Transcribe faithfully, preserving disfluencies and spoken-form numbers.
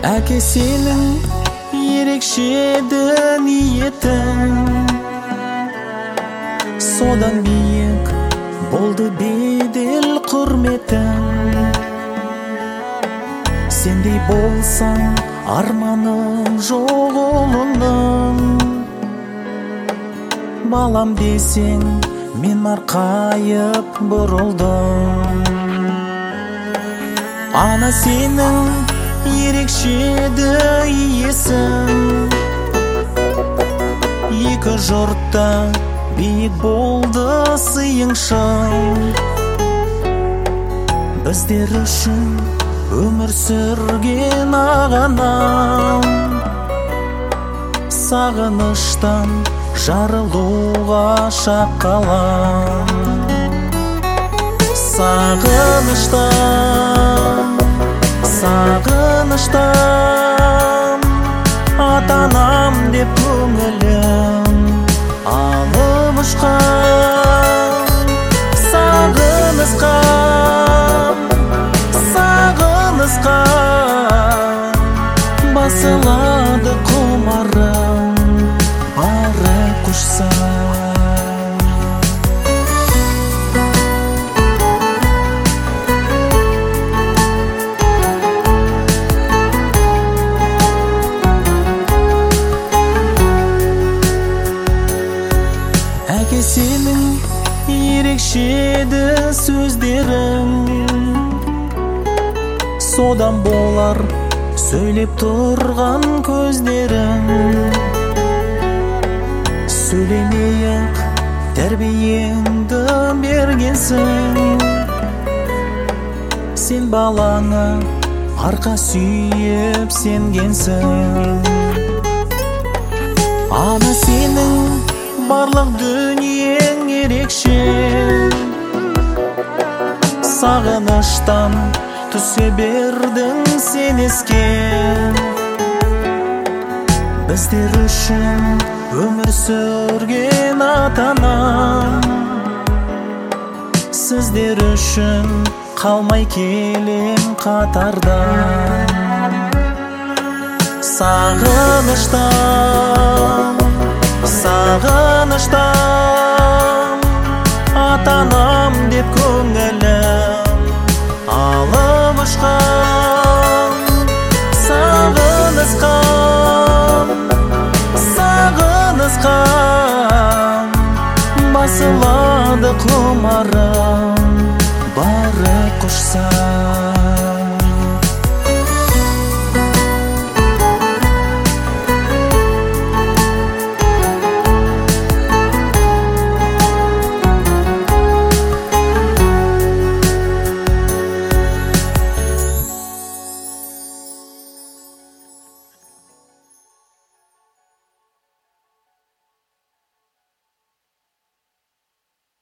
Әке сенің ерекше ниетің, содан биік болды бедел құрметің. Сендей болсаң арманым жоқ ұлының, балам десең мен марқайып бұрылдым. Ана сенің ерекше иесің, екі жұртта биік болды сыйыңшың. Біздер үшін өмір сүрген ағанам, сағыныштан жарылуға шақ қалам. Сағыныштан, сағыныштан атанам деп көңілім алып ұшқан. Сағынысқа, сағынысқа басылады құмарым бары құшса. Әке сенің ерекше сөздерің, содан болар сөйлеп тұрған көздерің. Сөйлемей-ақ тәрбиеңді бергенсің, сен балаңа арқа сүйеп сенгенсің. Ана сенің барлық дүниең ерекше, сағыныштан түсе бердің сен еске. Біздер үшін өмір сүрген ата-анам, сіздер үшін қалмай келем қатарда. Сағыныштан, сағыныштан ата-анам деп көңілім алып ұшқан. Сағынысқа, сағынысқа басылады құмарым